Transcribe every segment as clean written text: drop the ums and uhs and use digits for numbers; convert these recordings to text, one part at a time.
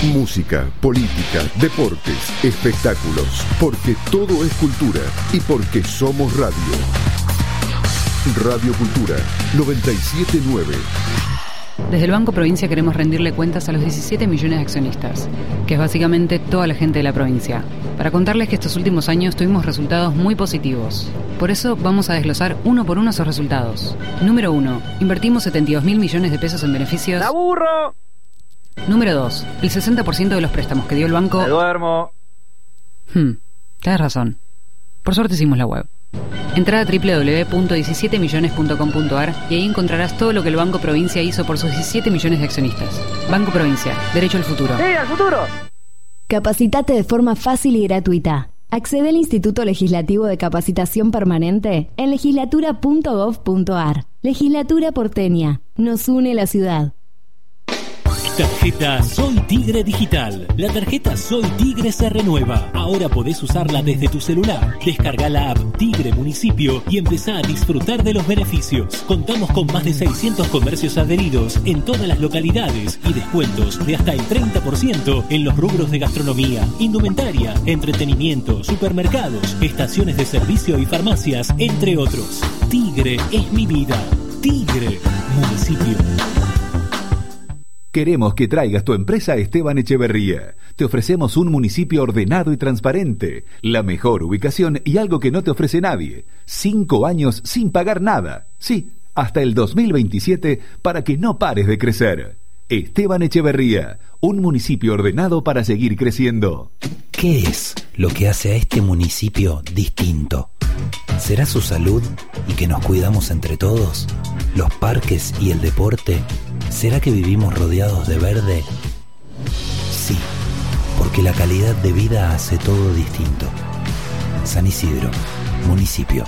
Música, política, deportes, espectáculos, porque todo es cultura y porque somos radio. Radio Cultura 979. Desde el Banco Provincia queremos rendirle cuentas a los 17 millones de accionistas, que es básicamente toda la gente de la provincia, para contarles que estos últimos años tuvimos resultados muy positivos. Por eso vamos a desglosar uno por uno esos resultados. Número 1. Invertimos 72.000 millones de pesos en beneficios. ¡La burro! Número 2. El 60% de los préstamos que dio el banco. ¡Me duermo! Tienes razón. Por suerte hicimos la web. Entrá a www.17millones.com.ar y ahí encontrarás todo lo que el Banco Provincia hizo por sus 17 millones de accionistas. Banco Provincia, derecho al futuro. ¡Sí, al futuro! Capacitate de forma fácil y gratuita. Accede al Instituto Legislativo de Capacitación Permanente en legislatura.gov.ar. Legislatura porteña. Nos une la ciudad. Tarjeta Soy Tigre Digital. La tarjeta Soy Tigre se renueva. Ahora podés usarla desde tu celular. Descarga la app Tigre Municipio y empezá a disfrutar de los beneficios. Contamos con más de 600 comercios adheridos en todas las localidades y descuentos de hasta el 30% en los rubros de gastronomía, indumentaria, entretenimiento, supermercados, estaciones de servicio y farmacias, entre otros. Tigre es mi vida. Tigre Municipio. Queremos que traigas tu empresa a Esteban Echeverría. Te ofrecemos un municipio ordenado y transparente, la mejor ubicación y algo que no te ofrece nadie. 5 años sin pagar nada. Sí, hasta el 2027 para que no pares de crecer. Esteban Echeverría, un municipio ordenado para seguir creciendo. ¿Qué es lo que hace a este municipio distinto? ¿Será su salud y que nos cuidamos entre todos? ¿Los parques y el deporte? ¿Será que vivimos rodeados de verde? Sí, porque la calidad de vida hace todo distinto. San Isidro, municipio.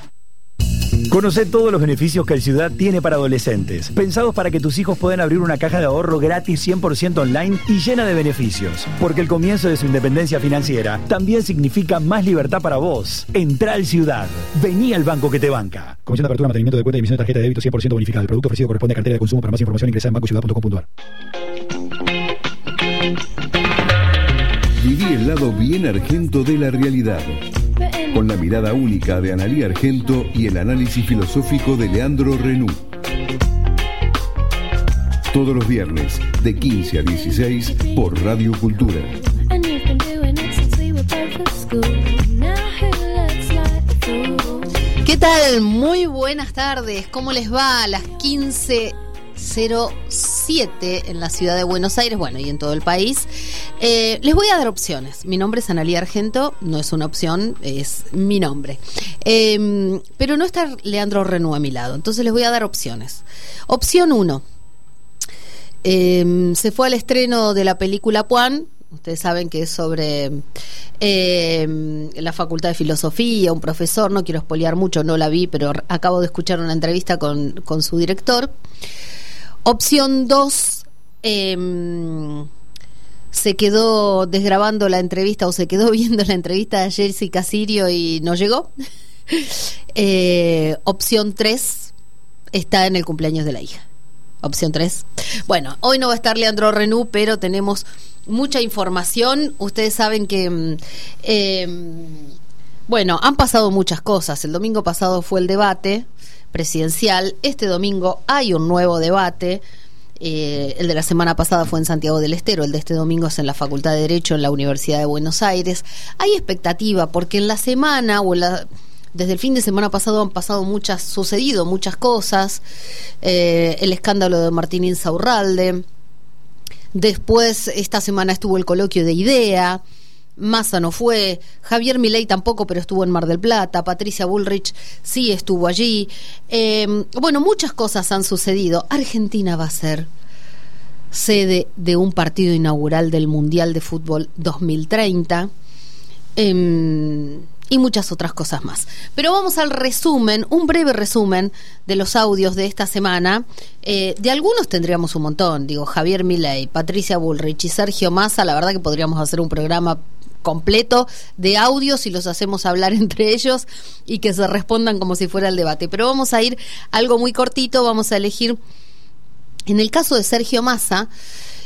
Conoce todos los beneficios que el Ciudad tiene para adolescentes, pensados para que tus hijos puedan abrir una caja de ahorro gratis 100% online y llena de beneficios. Porque el comienzo de su independencia financiera también significa más libertad para vos. Entrá al Ciudad. Vení al banco que te banca. Comisión de apertura, mantenimiento de cuenta y emisión de tarjeta de débito 100% bonificada. El producto ofrecido corresponde a cartera de consumo. Para más información ingresa en bancociudad.com.ar. Viví el lado bien argento de la realidad, con la mirada única de Analía Argento y el análisis filosófico de Leandro Renú. Todos los viernes, de 15 a 16, por Radio Cultura. ¿Qué tal? Muy buenas tardes. ¿Cómo les va a las 15:07 en la ciudad de Buenos Aires, bueno, y en todo el país? Les voy a dar opciones. Mi nombre es Analía Argento, no es una opción, es mi nombre. Pero no está Leandro Renú a mi lado, entonces les voy a dar opciones. Opción 1. Se fue al estreno de la película Puan. Ustedes saben que es sobre la Facultad de Filosofía, un profesor, no quiero spoilear mucho, no la vi, pero acabo de escuchar una entrevista con su director. Opción 2, se quedó desgrabando la entrevista o se quedó viendo la entrevista de Jessica Sirio y no llegó. Opción 3, está en el cumpleaños de la hija. Opción 3. Bueno, hoy no va a estar Leandro Renú, pero tenemos mucha información. Ustedes saben que bueno, han pasado muchas cosas. El domingo pasado fue el debate presidencial. Este domingo hay un nuevo debate. El de la semana pasada fue en Santiago del Estero, el de este domingo es en la Facultad de Derecho en la Universidad de Buenos Aires. Hay expectativa porque en la semana desde el fin de semana pasado han sucedido muchas cosas. El escándalo de Martín Insaurralde. Después, esta semana estuvo el coloquio de IDEA. Massa no fue, Javier Milei tampoco, pero estuvo en Mar del Plata. Patricia Bullrich sí estuvo allí. Bueno, muchas cosas han sucedido. Argentina va a ser sede de un partido inaugural del Mundial de Fútbol 2030. Y muchas otras cosas más. Pero vamos al resumen, un breve resumen de los audios de esta semana. De algunos tendríamos un montón, digo, Javier Milei, Patricia Bullrich y Sergio Massa. La verdad que podríamos hacer un programa completo de audios y los hacemos hablar entre ellos y que se respondan como si fuera el debate. Pero vamos a ir a algo muy cortito, vamos a elegir, en el caso de Sergio Massa,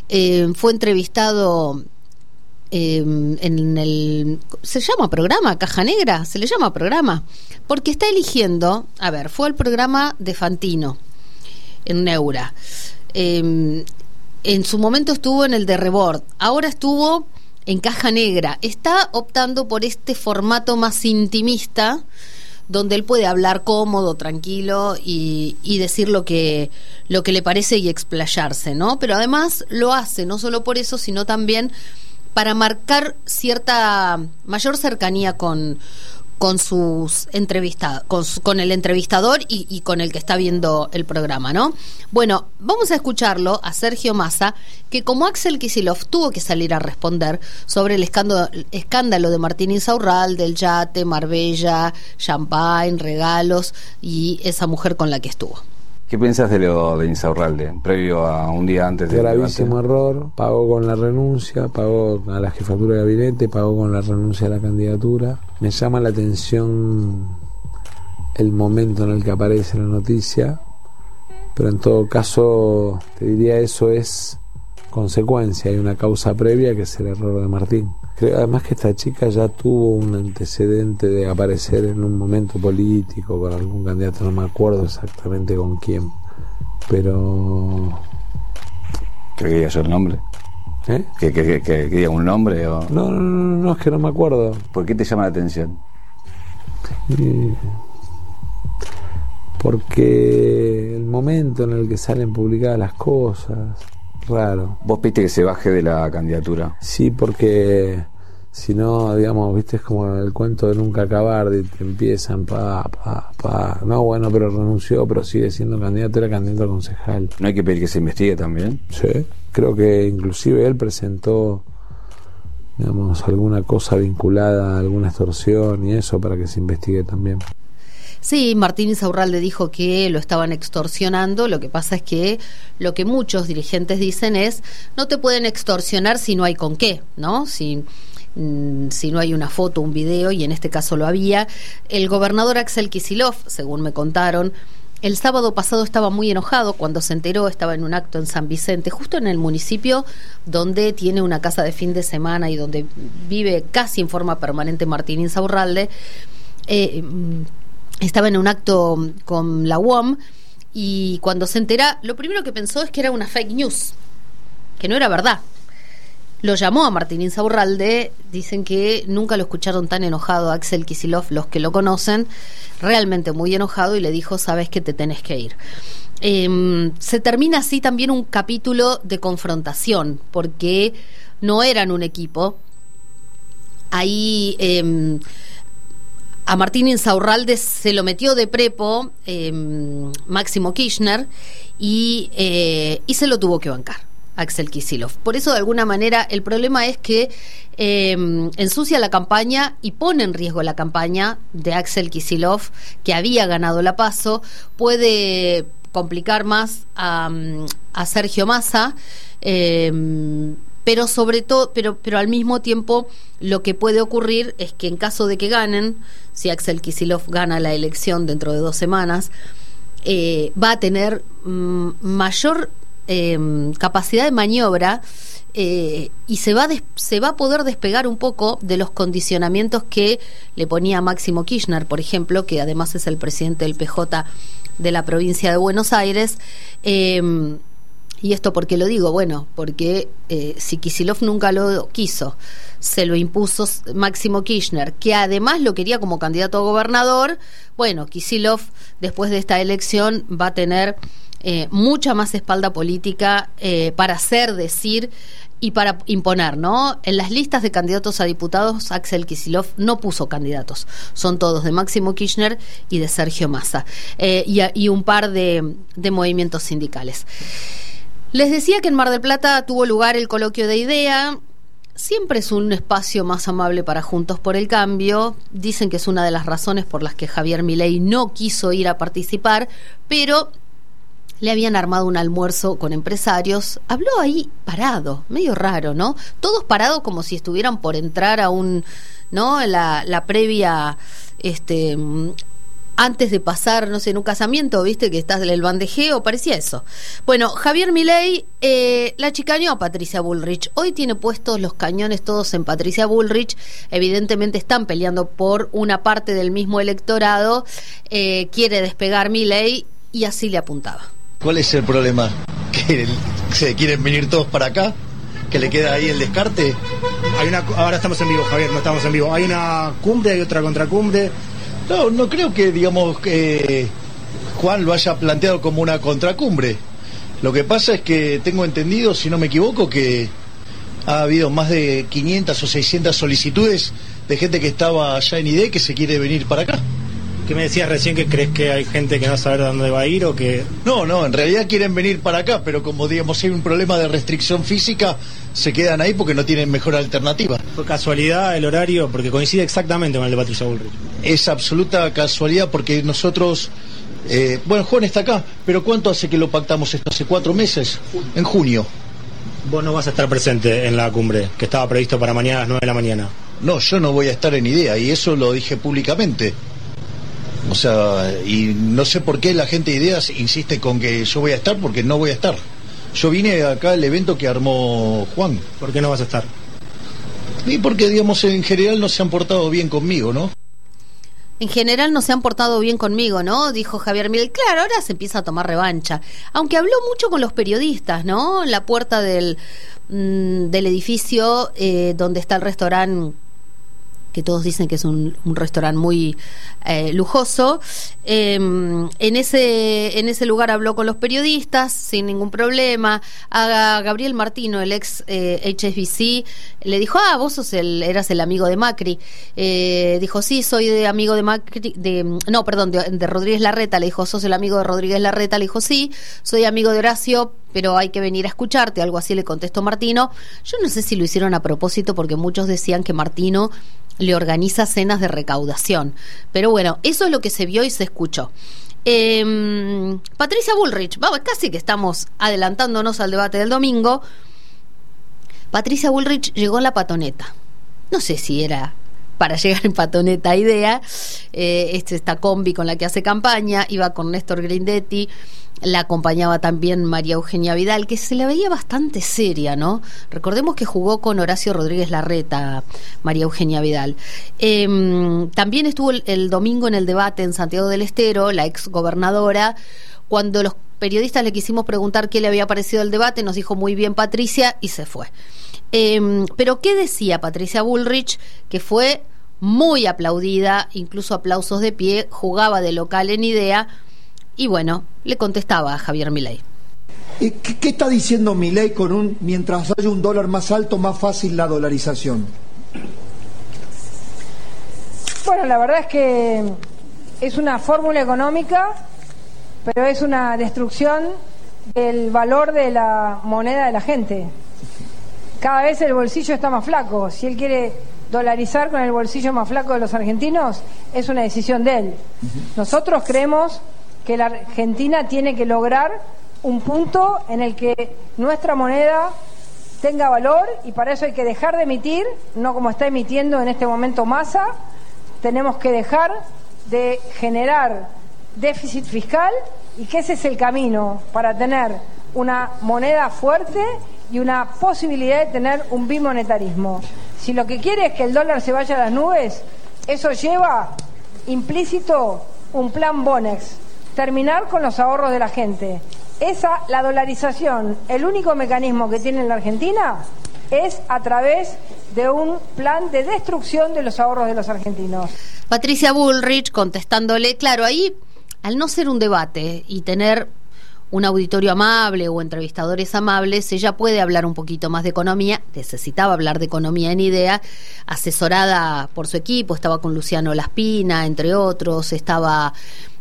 fue entrevistado en el... ¿Se llama programa? ¿Caja Negra? ¿Se le llama programa? Porque está eligiendo... A ver, fue el programa de Fantino en Neura. En su momento estuvo en el de Rebord. Ahora estuvo en Caja Negra. Está optando por este formato más intimista, donde él puede hablar cómodo, tranquilo y decir lo que le parece y explayarse, ¿no? Pero además lo hace no solo por eso, sino también para marcar cierta mayor cercanía con sus entrevistados, con el entrevistador y con el que está viendo el programa, ¿no? Bueno, vamos a escucharlo a Sergio Massa, que como Axel Kicillof tuvo que salir a responder sobre el escándalo de Martín Insaurralde, del yate, Marbella, champagne, regalos y esa mujer con la que estuvo. ¿Qué piensas de lo de Insaurralde, previo a un día antes del gravísimo error? Pagó con la renuncia, pagó a la jefatura de gabinete, pagó con la renuncia a la candidatura. Me llama la atención el momento en el que aparece la noticia, pero en todo caso te diría eso es consecuencia, hay una causa previa que es el error de Martín. Creo además que esta chica ya tuvo un antecedente de aparecer en un momento político con algún candidato, no me acuerdo exactamente con quién, pero... ¿Creo que diga yo el nombre? ¿Eh? ¿Que diga un nombre? O... No, es que no me acuerdo. ¿Por qué te llama la atención? Porque el momento en el que salen publicadas las cosas... Raro. ¿Vos viste que se baje de la candidatura? Sí, porque si no, digamos, viste, es como el cuento de nunca acabar, de te empiezan no, bueno, pero renunció, pero sigue siendo candidato, era candidato a concejal. ¿No hay que pedir que se investigue también? Sí, creo que inclusive él presentó, digamos, alguna cosa vinculada a alguna extorsión y eso para que se investigue también. Sí, Martín Insaurralde dijo que lo estaban extorsionando. Lo que pasa es que lo que muchos dirigentes dicen es no te pueden extorsionar si no hay con qué, ¿no? Si no hay una foto, un video, y en este caso lo había. El gobernador Axel Kicillof, según me contaron, el sábado pasado estaba muy enojado cuando se enteró, estaba en un acto en San Vicente, justo en el municipio donde tiene una casa de fin de semana y donde vive casi en forma permanente Martín Insaurralde. Estaba en un acto con la UOM y cuando se entera, lo primero que pensó es que era una fake news, que no era verdad. Lo llamó a Martín Insaurralde, dicen que nunca lo escucharon tan enojado a Axel Kicillof, los que lo conocen, realmente muy enojado, y le dijo, sabes que te tenés que ir. Se termina así también un capítulo de confrontación, porque no eran un equipo. Ahí... a Martín Insaurralde se lo metió de prepo Máximo Kirchner y se lo tuvo que bancar Axel Kicillof. Por eso, de alguna manera, el problema es que ensucia la campaña y pone en riesgo la campaña de Axel Kicillof, que había ganado la PASO. Puede complicar más a Sergio Massa, pero sobre todo, pero al mismo tiempo lo que puede ocurrir es que en caso de que ganen, si Axel Kicillof gana la elección dentro de 2 semanas, va a tener mayor capacidad de maniobra y se va a poder despegar un poco de los condicionamientos que le ponía Máximo Kirchner, por ejemplo, que además es el presidente del PJ de la provincia de Buenos Aires. ¿Y esto por qué lo digo? Bueno, porque si Kicillof nunca lo quiso, se lo impuso Máximo Kirchner, que además lo quería como candidato a gobernador. Bueno, Kicillof, después de esta elección, va a tener mucha más espalda política para hacer, decir y para imponer, ¿no? En las listas de candidatos a diputados, Axel Kicillof no puso candidatos. Son todos de Máximo Kirchner y de Sergio Massa. Y un par de movimientos sindicales. Les decía que en Mar del Plata tuvo lugar el coloquio de IDEA. Siempre es un espacio más amable para Juntos por el Cambio. Dicen que es una de las razones por las que Javier Milei no quiso ir a participar, pero le habían armado un almuerzo con empresarios. Habló ahí parado, medio raro, ¿no? Todos parados como si estuvieran por entrar a un, ¿no? La previa antes de pasar, no sé, en un casamiento, viste, que estás en el bandejeo, parecía eso. Bueno, Javier Milei la chicaneó a Patricia Bullrich. Hoy tiene puestos los cañones todos en Patricia Bullrich. Evidentemente están peleando por una parte del mismo electorado. Quiere despegar Milei y así le apuntaba. ¿Cuál es el problema? ¿Que se quieren venir todos para acá? ¿Que le queda ahí el descarte? Ahora estamos en vivo, Javier, no estamos en vivo. Hay una cumbre, hay otra contracumbre. No creo que, digamos, que Juan lo haya planteado como una contracumbre. Lo que pasa es que tengo entendido, si no me equivoco, que ha habido más de 500 o 600 solicitudes de gente que estaba allá en IDE que se quiere venir para acá. ¿Qué me decías recién, que crees que hay gente que no sabe dónde va a ir o que...? No, en realidad quieren venir para acá, pero como, digamos, hay un problema de restricción física, se quedan ahí porque no tienen mejor alternativa. ¿Fue casualidad el horario? Porque coincide exactamente con el de Patricia Bullrich. Es absoluta casualidad porque nosotros... bueno, Juan está acá, pero ¿cuánto hace que lo pactamos esto? ¿Hace 4 meses? En junio. Vos no vas a estar presente en la cumbre, que estaba previsto para mañana a las 9 de la mañana. No, yo no voy a estar en IDEA, y eso lo dije públicamente. O sea, y no sé por qué la gente de Ideas insiste con que yo voy a estar, porque no voy a estar. Yo vine acá al evento que armó Juan. ¿Por qué no vas a estar? Y porque, digamos, en general no se han portado bien conmigo, ¿no? En general no se han portado bien conmigo, ¿no? Dijo Javier Milei. Claro, ahora se empieza a tomar revancha. Aunque habló mucho con los periodistas, ¿no? En la puerta del edificio donde está el restaurante, que todos dicen que es un restaurante muy lujoso. En ese lugar habló con los periodistas sin ningún problema. A Gabriel Martino, el ex HSBC, le dijo: vos eras el amigo de Macri. Dijo: sí, soy amigo de Macri, de Rodríguez Larreta. Le dijo: sos el amigo de Rodríguez Larreta. Le dijo: sí, soy amigo de Horacio, pero hay que venir a escucharte. Algo así le contestó Martino. Yo no sé si lo hicieron a propósito, porque muchos decían que Martino le organiza cenas de recaudación. Pero bueno, eso es lo que se vio y se escuchó. Patricia Bullrich, vamos, casi que estamos adelantándonos al debate del domingo. Patricia Bullrich llegó en la patoneta. No sé si era para llegar en patoneta IDEA, esta combi con la que hace campaña, iba con Néstor Grindetti, la acompañaba también María Eugenia Vidal, que se la veía bastante seria, ¿no? Recordemos que jugó con Horacio Rodríguez Larreta, María Eugenia Vidal. También estuvo el domingo en el debate en Santiago del Estero, la ex gobernadora. Cuando los periodistas le quisimos preguntar qué le había parecido el debate, nos dijo: muy bien, Patricia, y se fue. Pero ¿qué decía Patricia Bullrich? Que fue muy aplaudida, incluso aplausos de pie, jugaba de local en IDEA. Y bueno, le contestaba a Javier Milei. ¿Qué está diciendo Milei con mientras haya un dólar más alto, más fácil la dolarización? Bueno, la verdad es que es una fórmula económica, pero es una destrucción del valor de la moneda de la gente. Cada vez el bolsillo está más flaco. Si él quiere dolarizar con el bolsillo más flaco de los argentinos, es una decisión de él. Nosotros creemos que la Argentina tiene que lograr un punto en el que nuestra moneda tenga valor, y para eso hay que dejar de emitir, no como está emitiendo en este momento Massa. Tenemos que dejar de generar déficit fiscal, y que ese es el camino para tener una moneda fuerte y una posibilidad de tener un bimonetarismo. Si lo que quiere es que el dólar se vaya a las nubes, eso lleva implícito un plan Bonex: terminar con los ahorros de la gente. La dolarización, el único mecanismo que tiene la Argentina es a través de un plan de destrucción de los ahorros de los argentinos. Patricia Bullrich contestándole, claro, ahí, al no ser un debate y tener un auditorio amable o entrevistadores amables, ella puede hablar un poquito más de economía. Necesitaba hablar de economía en IDEA, asesorada por su equipo. Estaba con Luciano Laspina, entre otros. Estaba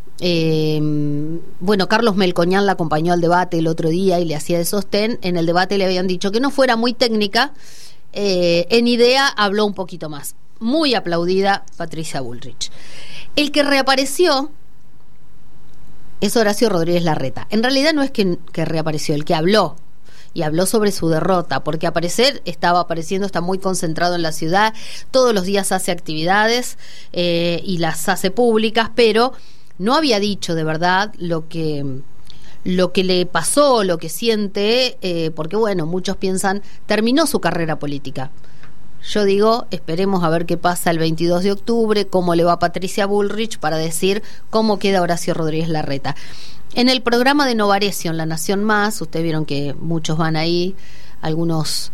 Carlos Melcoñán la acompañó al debate el otro día y le hacía de sostén. En el debate le habían dicho que no fuera muy técnica. En IDEA habló un poquito más. Muy aplaudida Patricia Bullrich. El que reapareció es Horacio Rodríguez Larreta. En realidad no es que reapareció, el que habló, y habló sobre su derrota, porque estaba apareciendo, está muy concentrado en la ciudad, todos los días hace actividades y las hace públicas, pero no había dicho de verdad lo que le pasó, lo que siente, porque bueno, muchos piensan, terminó su carrera política. Yo digo, esperemos a ver qué pasa el 22 de octubre, cómo le va a Patricia Bullrich para decir cómo queda Horacio Rodríguez Larreta. En el programa de Novarecio en La Nación Más, ustedes vieron que muchos van ahí, algunos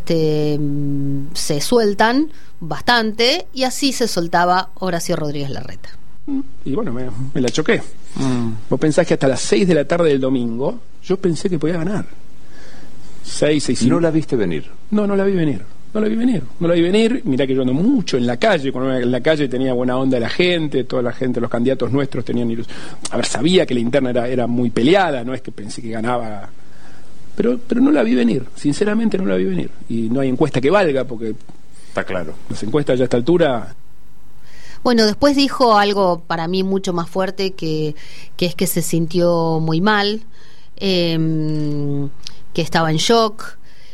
se sueltan bastante, y así se soltaba Horacio Rodríguez Larreta. Y bueno, me la choqué. Vos pensás que hasta las 6 de la tarde del domingo yo pensé que podía ganar. 6 ¿No la viste venir? No la vi venir. No la vi venir. Mirá que yo ando mucho en la calle. Cuando en la calle tenía buena onda la gente, toda la gente, los candidatos nuestros tenían ilusión. A ver, sabía que la interna era muy peleada, no es que pensé que ganaba. Pero no la vi venir, sinceramente no la vi venir. Y no hay encuesta que valga, porque está claro. Las encuestas ya a esta altura. Bueno, después dijo algo para mí mucho más fuerte, que es que se sintió muy mal, que estaba en shock.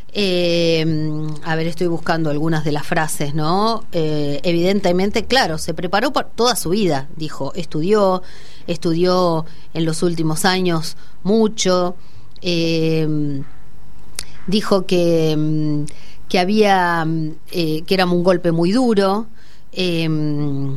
A ver, estoy buscando algunas de las frases, ¿no? Evidentemente, claro, se preparó para toda su vida, dijo, estudió en los últimos años mucho, dijo que había que era un golpe muy duro. En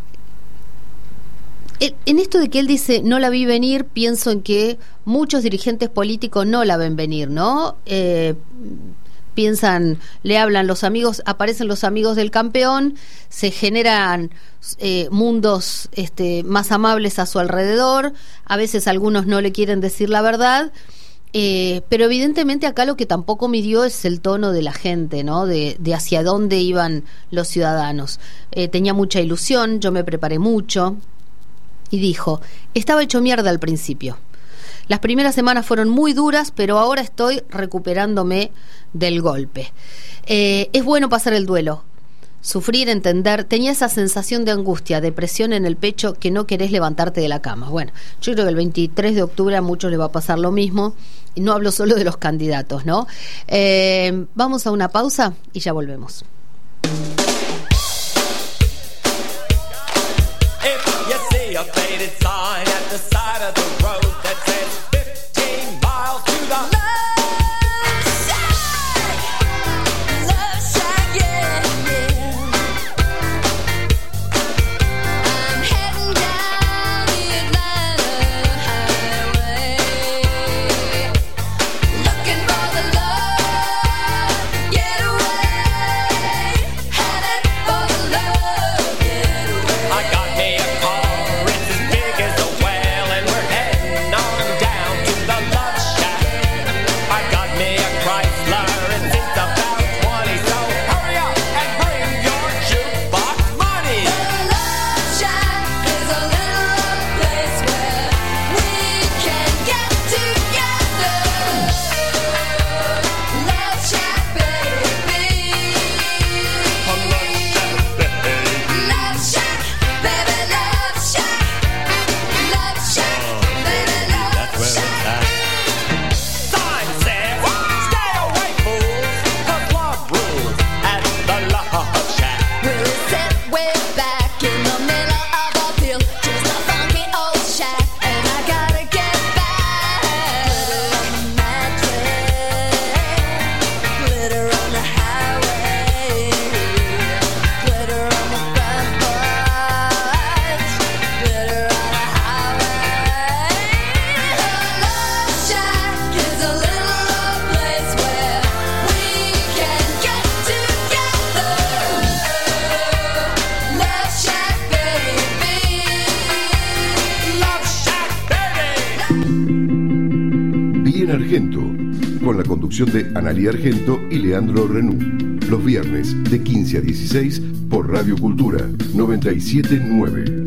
esto de que él dice no la vi venir, pienso en que muchos dirigentes políticos no la ven venir, ¿no? Piensan, le hablan los amigos, aparecen los amigos del campeón, se generan mundos más amables a su alrededor, a veces algunos no le quieren decir la verdad, pero evidentemente acá lo que tampoco midió es el tono de la gente, ¿no? De hacia dónde iban los ciudadanos. Tenía mucha ilusión, yo me preparé mucho. Y dijo, estaba hecho mierda al principio. Las primeras semanas fueron muy duras, pero ahora estoy recuperándome del golpe. Es bueno pasar el duelo, sufrir, entender. Tenía esa sensación de angustia, depresión en el pecho, que no querés levantarte de la cama. Bueno, yo creo que el 23 de octubre a muchos les va a pasar lo mismo. Y no hablo solo de los candidatos, ¿no? Vamos a una pausa y ya volvemos. A faded sign at the side of the road that says 15 miles to the Love Shack, yeah, yeah. I'm heading down the Atlanta highway, looking for the love getaway, headed for the love getaway. I got me a car. Argento, con la conducción de Analía Argento y Leandro Renú. Los viernes de 15 a 16 por Radio Cultura 97.9.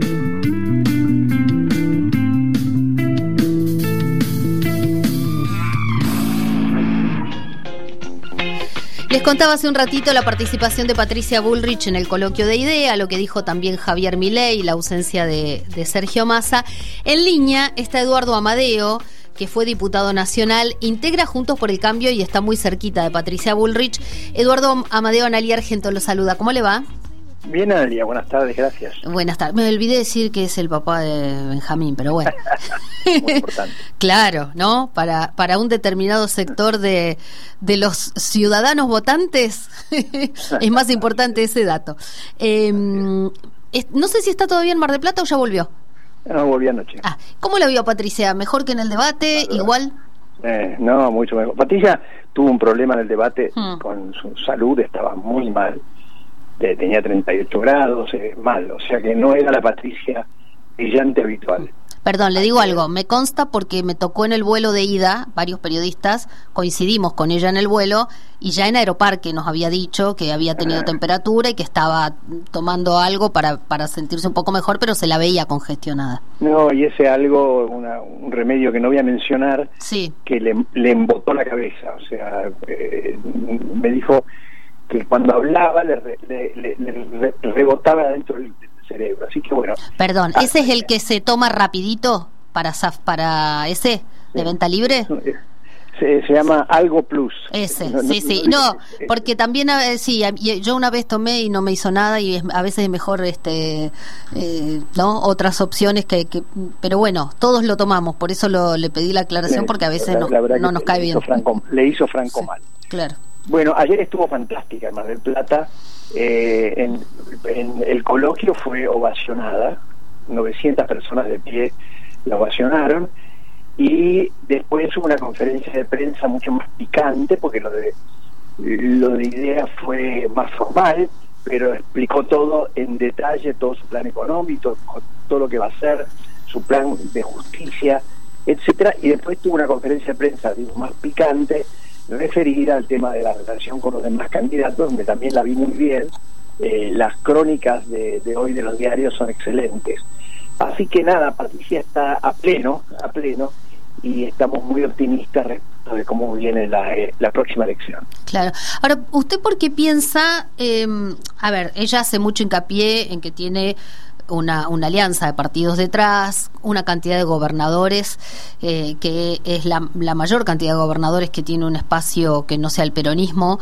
Les contaba hace un ratito la participación de Patricia Bullrich en el coloquio de IDEA, lo que dijo también Javier Milei, la ausencia de Sergio Massa. En línea está Eduardo Amadeo, que fue diputado nacional, integra Juntos por el Cambio y está muy cerquita de Patricia Bullrich. Eduardo Amadeo, Analía Argento lo saluda. ¿Cómo le va? Bien, Analia, buenas tardes, gracias. Buenas tardes. Me olvidé decir que es el papá de Benjamín, pero bueno. Muy importante. Claro, ¿no? Para un determinado sector de los ciudadanos votantes es más importante ese dato. No sé si está todavía en Mar del Plata o ya volvió. No, volví anoche. ¿Cómo la vio Patricia? ¿Mejor que en el debate? ¿Igual? No, mucho mejor. Patricia tuvo un problema en el debate con su salud, estaba muy mal. Tenía 38 grados, mal, o sea que no era la Patricia brillante habitual. Perdón, le digo algo, me consta porque me tocó en el vuelo de ida, varios periodistas coincidimos con ella en el vuelo y ya en Aeroparque nos había dicho que había tenido temperatura y que estaba tomando algo para sentirse un poco mejor, pero se la veía congestionada. No, y ese algo, un remedio que no voy a mencionar, que le embotó la cabeza, o sea, me dijo que cuando hablaba le rebotaba dentro del cerebro, así que bueno. Perdón, ¿ese es el que se toma rapidito para ese de venta libre? Se llama Algo Plus. Ese, no, porque también yo una vez tomé y no me hizo nada y a veces es mejor no otras opciones pero bueno, todos lo tomamos, por eso le pedí la aclaración porque a veces no nos cae bien. Le hizo Franco mal. Claro. Bueno, ayer estuvo fantástica en Mar del Plata. En el coloquio fue ovacionada, 900 personas de pie la ovacionaron, y después hubo una conferencia de prensa mucho más picante, porque lo de Idea fue más formal, pero explicó todo en detalle, todo su plan económico, todo lo que va a hacer, su plan de justicia, etcétera, y después tuvo una conferencia de prensa más picante, referida al tema de la relación con los demás candidatos, donde también la vi muy bien. Las crónicas de hoy de los diarios son excelentes. Así que nada, Patricia está a pleno, y estamos muy optimistas respecto de cómo viene la próxima elección. Claro. Ahora, ¿usted por qué piensa, ella hace mucho hincapié en que tiene una alianza de partidos detrás, una cantidad de gobernadores, que es la mayor cantidad de gobernadores que tiene un espacio que no sea el peronismo,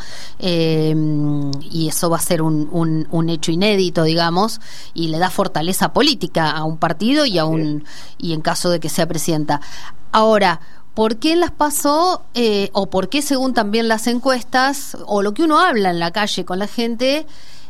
y eso va a ser un hecho inédito, digamos, y le da fortaleza política a un partido y y en caso de que sea presidenta. Ahora, ¿por qué en las PASO, o por qué según también las encuestas, o lo que uno habla en la calle con la gente,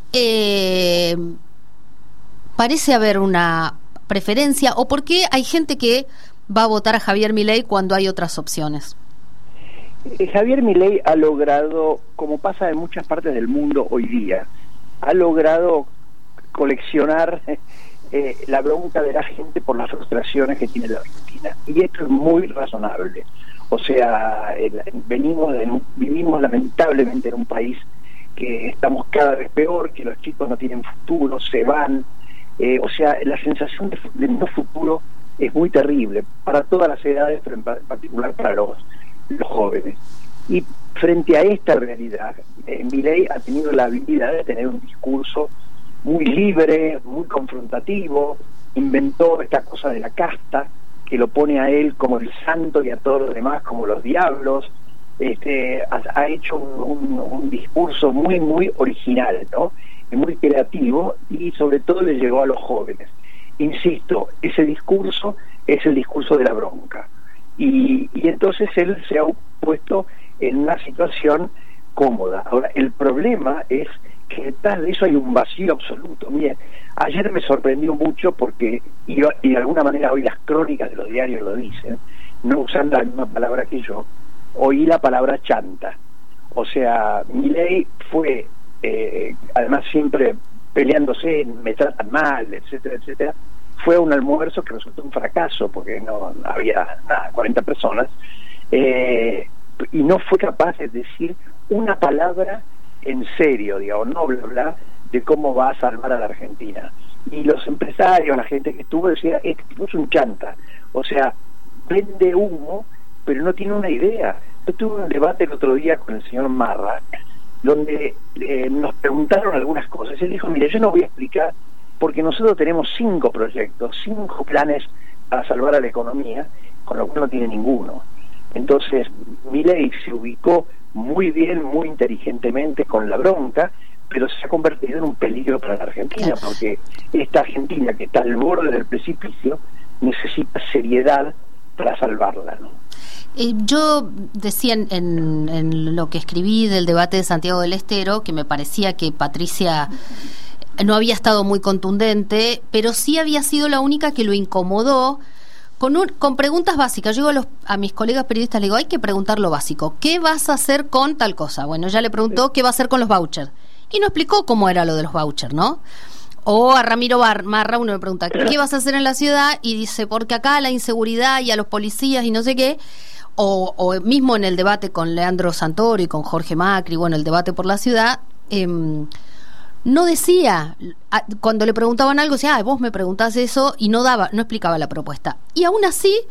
parece haber una preferencia, o por qué hay gente que va a votar a Javier Milei cuando hay otras opciones? Javier Milei ha logrado, como pasa en muchas partes del mundo hoy día, ha logrado coleccionar la bronca de la gente por las frustraciones que tiene la Argentina, y esto es muy razonable. O sea, vivimos lamentablemente en un país que estamos cada vez peor, que los chicos no tienen futuro, se van. O sea, la sensación de no futuro es muy terrible para todas las edades, pero en particular para los jóvenes. Y frente a esta realidad, Milei ha tenido la habilidad de tener un discurso muy libre, muy confrontativo, inventó esta cosa de la casta, que lo pone a él como el santo y a todos los demás como los diablos. Ha hecho un discurso muy, muy original, ¿no? Muy creativo, y sobre todo le llegó a los jóvenes. Insisto, ese discurso es el discurso de la bronca, y entonces él se ha puesto en una situación cómoda. Ahora, el problema es que detrás de eso hay un vacío absoluto. Miren, ayer me sorprendió mucho porque, y de alguna manera hoy las crónicas de los diarios lo dicen, no usando la misma palabra que yo, oí la palabra chanta. O sea, Milei fue además siempre peleándose, me tratan mal, etcétera, etcétera. Fue un almuerzo que resultó un fracaso porque no había nada, 40 personas, y no fue capaz de decir una palabra en serio, digamos, no bla bla, de cómo va a salvar a la Argentina. Y los empresarios, la gente que estuvo, decía, este tipo es un chanta, o sea, vende humo, pero no tiene una idea. Yo tuve un debate el otro día con el señor Marra, donde nos preguntaron algunas cosas. Él dijo, mire, yo no voy a explicar, porque nosotros tenemos 5 proyectos, 5 planes para salvar a la economía, con lo cual no tiene ninguno. Entonces, Milei se ubicó muy bien, muy inteligentemente con la bronca, pero se ha convertido en un peligro para la Argentina, porque esta Argentina que está al borde del precipicio necesita seriedad para salvarla, ¿no? Yo decía en lo que escribí del debate de Santiago del Estero que me parecía que Patricia no había estado muy contundente, pero sí había sido la única que lo incomodó con preguntas básicas. Yo digo a mis colegas periodistas, le digo, hay que preguntar lo básico. ¿Qué vas a hacer con tal cosa? Bueno, ya le preguntó qué va a hacer con los vouchers. Y no explicó cómo era lo de los vouchers, ¿no? O a Ramiro Marra uno le pregunta, ¿qué vas a hacer en la ciudad? Y dice, porque acá la inseguridad y a los policías y no sé qué. O mismo en el debate con Leandro Santoro y con Jorge Macri, bueno, el debate por la ciudad, no decía, cuando le preguntaban algo, decía, vos me preguntás eso, y no explicaba la propuesta. Y aún así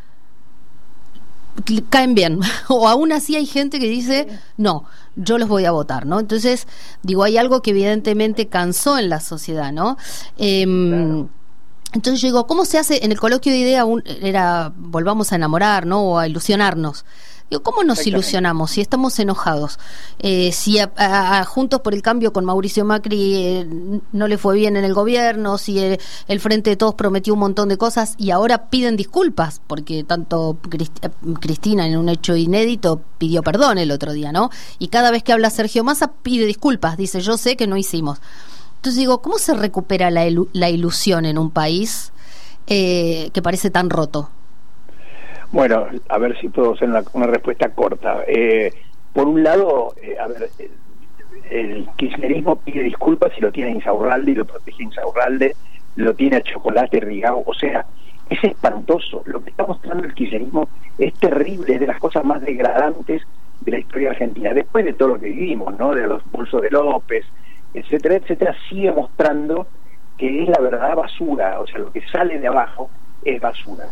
caen bien, o aún así hay gente que dice, no, yo los voy a votar, ¿no? Entonces, digo, hay algo que evidentemente cansó en la sociedad, ¿no? Claro. Entonces yo digo, ¿cómo se hace? En el coloquio de idea era volvamos a enamorar, ¿no? O a ilusionarnos. Digo, ¿cómo nos ilusionamos si estamos enojados? Si a Juntos por el Cambio con Mauricio Macri no le fue bien en el gobierno, si el Frente de Todos prometió un montón de cosas y ahora piden disculpas, porque tanto Cristina en un hecho inédito pidió perdón el otro día, ¿no? Y cada vez que habla Sergio Massa pide disculpas, dice, yo sé que no hicimos. Entonces digo, ¿cómo se recupera la ilusión en un país que parece tan roto? Bueno, a ver si puedo hacer una respuesta corta. Por un lado, el kirchnerismo pide disculpas y lo tiene Insaurralde y lo protege Insaurralde, lo tiene a Chocolate Rigao, o sea, es espantoso. Lo que está mostrando el kirchnerismo es terrible, es de las cosas más degradantes de la historia argentina. Después de todo lo que vivimos, ¿no? De los pulsos de López, etcétera, etcétera, sigue mostrando que es la verdadera basura, o sea, lo que sale de abajo es basura.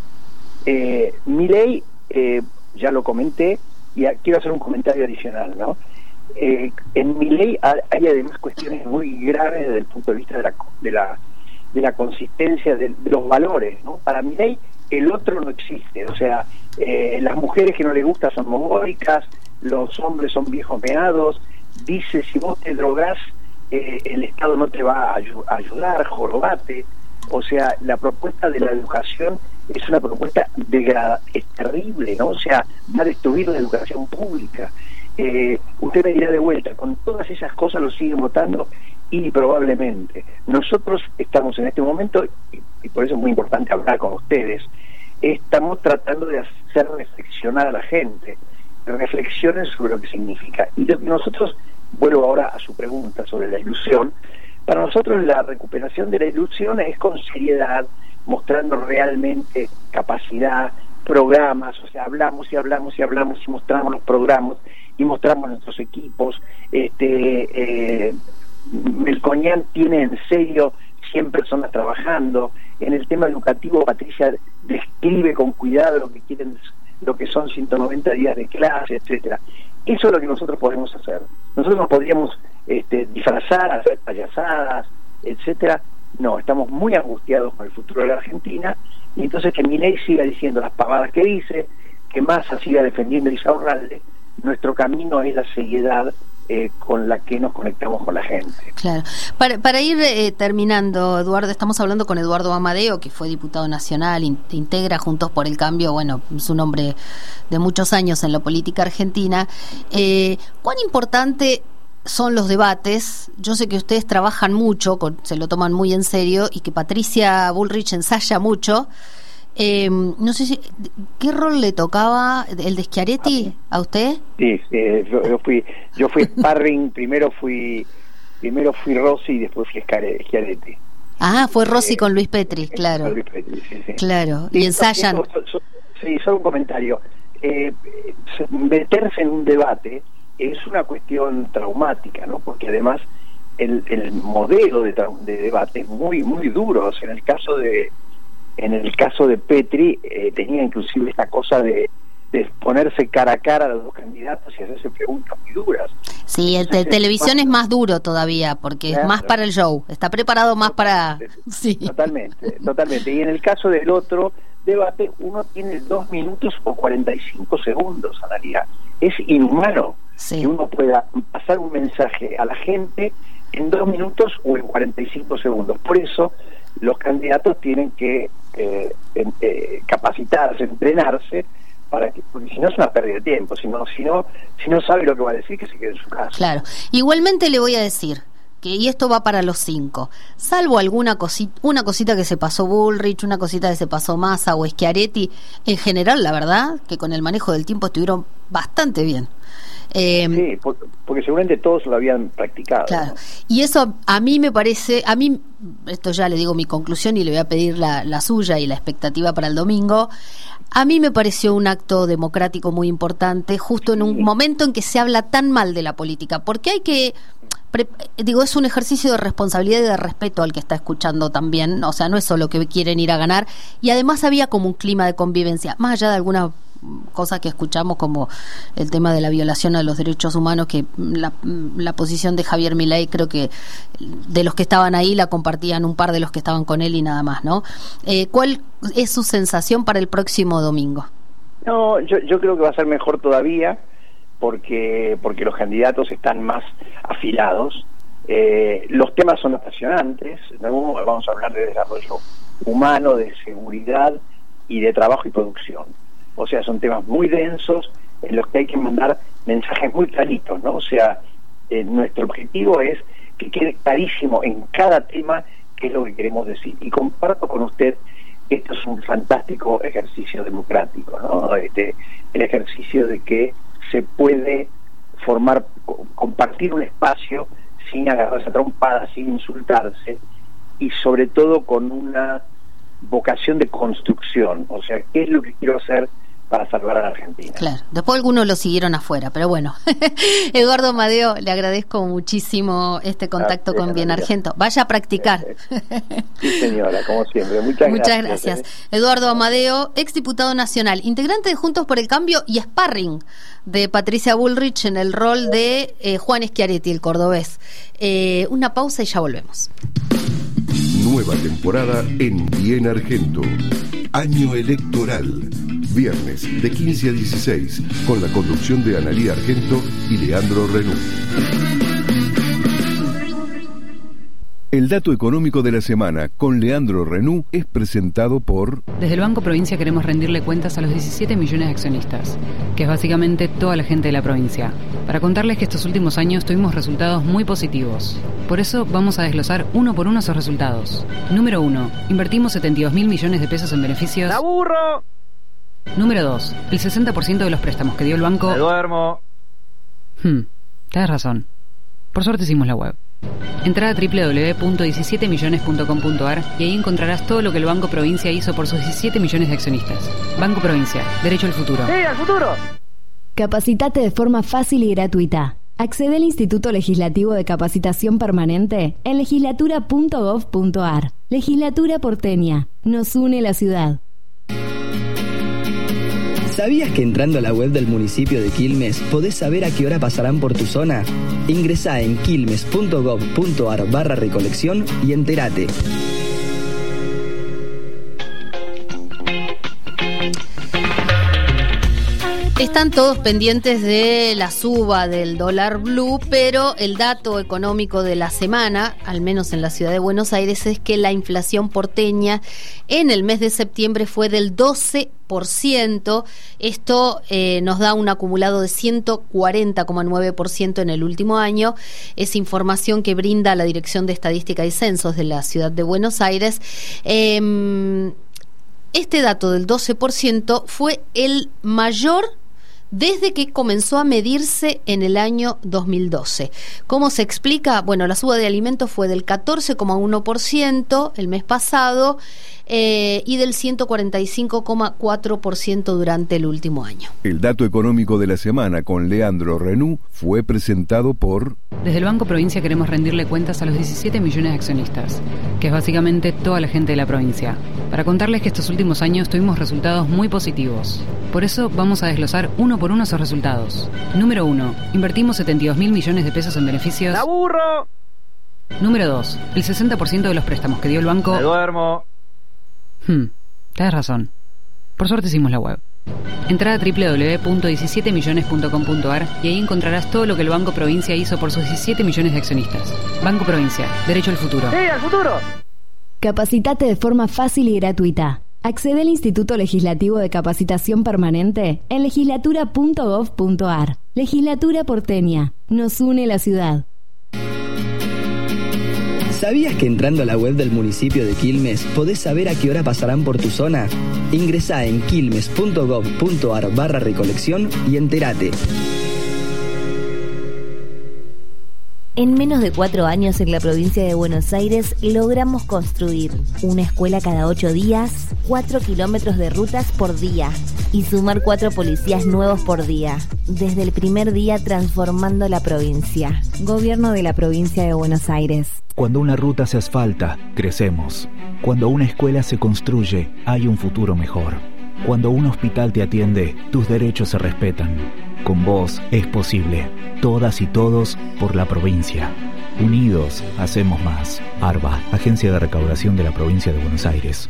Milei, ya lo comenté, y quiero hacer un comentario adicional, ¿no? En Milei hay además cuestiones muy graves desde el punto de vista de la consistencia de los valores, ¿no? Para Milei el otro no existe, o sea, las mujeres que no le gustan son mogóricas, los hombres son viejos meados, dice, si vos te drogás, el Estado no te va a ayudar, jorobate. O sea, la propuesta de la educación es una propuesta es terrible, ¿no? O sea, va a destruir la educación pública. Usted me dirá de vuelta, con todas esas cosas lo siguen votando y probablemente. Nosotros estamos en este momento, y por eso es muy importante hablar con ustedes, estamos tratando de hacer reflexionar a la gente, reflexionen sobre lo que significa. Y nosotros, vuelvo ahora a su pregunta sobre la ilusión, para nosotros la recuperación de la ilusión es con seriedad, mostrando realmente capacidad, programas, o sea, hablamos y hablamos y hablamos y mostramos los programas y mostramos nuestros equipos. Melconian tiene en serio 100 personas trabajando. En el tema educativo, Patricia describe con cuidado lo que son 190 días de clase, etcétera. Eso es lo que nosotros podemos hacer. Nosotros nos podríamos disfrazar, hacer payasadas, etcétera. No, estamos muy angustiados con el futuro de la Argentina, y entonces que Milei siga diciendo las pavadas que dice, que Massa siga defendiendo a Insaurralde. Nuestro camino es la seriedad con la que nos conectamos con la gente. Claro. Para ir terminando, Eduardo, estamos hablando con Eduardo Amadeo, que fue diputado nacional, integra Juntos por el Cambio, bueno, es un hombre de muchos años en la política argentina. ¿Cuán importante son los debates? Yo sé que ustedes trabajan mucho, se lo toman muy en serio, y que Patricia Bullrich ensaya mucho. No sé ¿qué rol le tocaba el de Schiaretti a usted? Sí, yo fui sparring, primero fui Rossi y después fui Schiaretti. Ah, fue Rossi con Luis Petri, claro. Luis Petri, sí. Claro, y ensayan. Sí, solo un comentario. Meterse en un debate es una cuestión traumática, ¿no? Porque además el modelo de debate es muy muy duro. O sea, en el caso de Petri tenía inclusive esta cosa de ponerse cara a cara a los dos candidatos y hacerse preguntas muy duras. Sí, el de televisión es más duro todavía, porque claro, es más para el show, está preparado más para... Sí. Totalmente. Y en el caso del otro debate, uno tiene 2 minutos o 45 segundos, Analia. Es inhumano que uno pueda pasar un mensaje a la gente en 2 minutos o en 45 segundos. Por eso los candidatos tienen que capacitarse, entrenarse, porque si no es una pérdida de tiempo, si no sabe lo que va a decir, que se quede en su casa. Claro. Igualmente le voy a decir y esto va para los 5, salvo alguna una cosita que se pasó Bullrich, una cosita que se pasó Massa o Schiaretti, en general la verdad que con el manejo del tiempo estuvieron bastante bien. Sí, porque seguramente todos lo habían practicado. Claro. ¿No? Y eso a mí me parece, esto ya le digo mi conclusión y le voy a pedir la suya y la expectativa para el domingo. A mí me pareció un acto democrático muy importante, justo en un momento en que se habla tan mal de la política, porque hay que, es un ejercicio de responsabilidad y de respeto al que está escuchando también, o sea, no es solo que quieren ir a ganar, y además había como un clima de convivencia, más allá de algunas cosas que escuchamos como el tema de la violación a los derechos humanos, que la posición de Javier Milei, creo que de los que estaban ahí la compartían un par de los que estaban con él y nada más, ¿no? ¿Cuál es su sensación para el próximo domingo? No, yo creo que va a ser mejor todavía porque los candidatos están más afilados, los temas son apasionantes, ¿no? Vamos a hablar de desarrollo humano, de seguridad y de trabajo y producción. O sea, son temas muy densos en los que hay que mandar mensajes muy claritos, ¿no? O sea, nuestro objetivo es que quede clarísimo en cada tema qué es lo que queremos decir. Y comparto con usted que esto es un fantástico ejercicio democrático, ¿no? El ejercicio de que se puede compartir un espacio sin agarrarse a trompadas, sin insultarse, y sobre todo con una vocación de construcción. O sea, ¿qué es lo que quiero hacer para salvar a la Argentina? Claro, después algunos lo siguieron afuera, pero bueno. Eduardo Amadeo, le agradezco muchísimo este contacto con Bien Argento. Vaya a practicar. Sí, señora, como siempre. Muchas gracias. Eduardo Amadeo, exdiputado nacional, integrante de Juntos por el Cambio y sparring de Patricia Bullrich en el rol de Juan Schiaretti, el cordobés. Una pausa y ya volvemos. Nueva temporada en Bien Argento. Año electoral. Viernes de 15 a 16 con la conducción de Analía Argento y Leandro Renú. El dato económico de la semana con Leandro Renú es presentado por... Desde el Banco Provincia queremos rendirle cuentas a los 17 millones de accionistas, que es básicamente toda la gente de la provincia, para contarles que estos últimos años tuvimos resultados muy positivos. Por eso vamos a desglosar uno por uno esos resultados. Número 1. Invertimos 72.000 millones de pesos en beneficios... ¡La burro! Número 2. El 60% de los préstamos que dio el banco... ¡Me duermo! Tienes razón. Por suerte hicimos la web. Entrá a www.17millones.com.ar y ahí encontrarás todo lo que el Banco Provincia hizo por sus 17 millones de accionistas. Banco Provincia, derecho al futuro. ¡Sí, al futuro! Capacitate de forma fácil y gratuita. Accede al Instituto Legislativo de Capacitación Permanente en legislatura.gov.ar. Legislatura porteña. Nos une la ciudad. ¿Sabías que entrando a la web del municipio de Quilmes podés saber a qué hora pasarán por tu zona? Ingresá en quilmes.gov.ar/recolección y entérate. Están todos pendientes de la suba del dólar blue, pero el dato económico de la semana, al menos en la ciudad de Buenos Aires, es que la inflación porteña en el mes de septiembre fue del 12%. Esto nos da un acumulado de 140,9% en el último año. Es información que brinda la Dirección de Estadística y Censos de la ciudad de Buenos Aires. Este dato del 12% fue el mayor desde que comenzó a medirse en el año 2012. ¿Cómo se explica? Bueno, la suba de alimentos fue del 14,1% el mes pasado y del 145,4% durante el último año. El dato económico de la semana con Leandro Renú fue presentado por... Desde el Banco Provincia queremos rendirle cuentas a los 17 millones de accionistas, que es básicamente toda la gente de la provincia, para contarles que estos últimos años tuvimos resultados muy positivos. Por eso vamos a desglosar uno por uno esos resultados. Número 1. Invertimos 72.000 millones de pesos en beneficios... ¡La burro! Número 2. El 60% de los préstamos que dio el banco... ¡Me duermo! Tienes razón. Por suerte hicimos la web. Entrá a www.17millones.com.ar y ahí encontrarás todo lo que el Banco Provincia hizo por sus 17 millones de accionistas. Banco Provincia, derecho al futuro. ¡Sí, al futuro! Capacitate de forma fácil y gratuita. Accede al Instituto Legislativo de Capacitación Permanente en legislatura.gov.ar. Legislatura porteña. Nos une la ciudad. ¿Sabías que entrando a la web del municipio de Quilmes podés saber a qué hora pasarán por tu zona? Ingresá en quilmes.gov.ar/recolección y entérate. En menos de 4 años en la provincia de Buenos Aires logramos construir una escuela cada 8 días, 4 kilómetros de rutas por día y sumar 4 policías nuevos por día. Desde el primer día transformando la provincia. Gobierno de la provincia de Buenos Aires. Cuando una ruta se asfalta, crecemos. Cuando una escuela se construye, hay un futuro mejor. Cuando un hospital te atiende, tus derechos se respetan. Con vos es posible. Todas y todos por la provincia. Unidos hacemos más. ARBA, Agencia de Recaudación de la Provincia de Buenos Aires.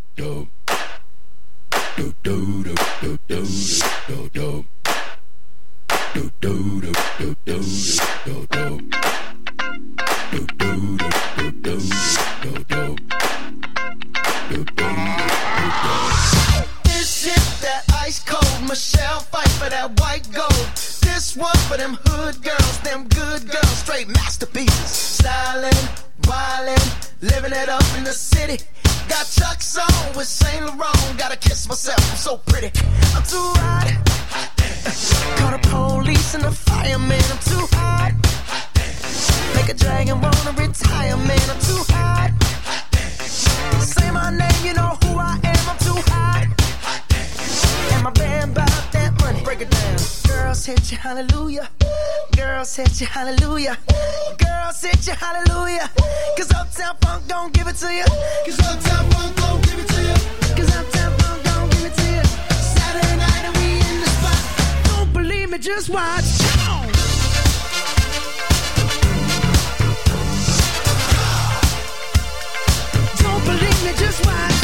This shit that ice cold Michelle fight for that white gold. This one for them hood girls, them good girls, straight masterpieces. Stylin', wildin', living it up in the city. Got Chuck's on with Saint Laurent. Gotta kiss myself, I'm so pretty. I'm too hot. Call the police and the fireman. I'm too hot. Make a dragon wanna retire, man. I'm too hot. Say my name, you know who I am. I'm too hot. And my band bout that money. Break it down. Girls hit you, hallelujah. Girls hit you, hallelujah. Girls hit you, hallelujah. Cause Uptown Funk don't give it to you. Cause Uptown Funk don't give it to you. Cause Uptown Funk don't give it to you. Saturday night and we in the spot. Don't believe me, just watch. Come on. Don't believe me, just watch.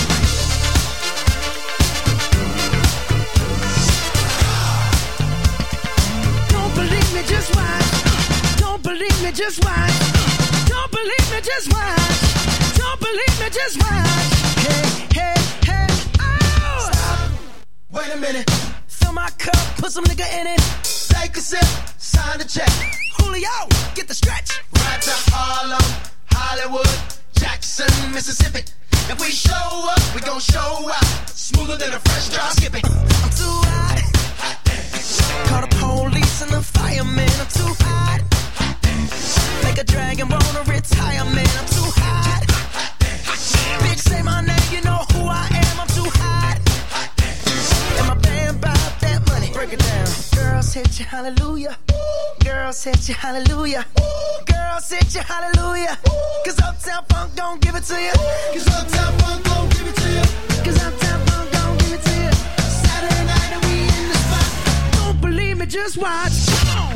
Don't believe me, just watch. Don't believe me, just watch. Don't believe me, just watch. Don't believe me, just watch. Hey, hey, hey, oh! Stop. Wait a minute. Fill my cup, put some nigga in it. Take a sip, sign the check. Julio, get the stretch. Right to Harlem, Hollywood, Jackson, Mississippi. If we show up, we gon' show out. Smoother than a fresh drop skipping. I'm too hot. Call the police and the fireman. I'm too hot. Make a dragon wanna retire, man. I'm too hot. Bitch, say my name, you know who I am. I'm too hot. And my band bout that money. Break it down. Girls hit you, hallelujah. Girls hit you, hallelujah. Girls hit you, hallelujah. Cause Uptown Funk don't give it to you. Cause Uptown Funk don't give it to you. Cause Uptown Funk don't give it to you. Saturday night and we in the spot. Don't believe me, just watch. Come on.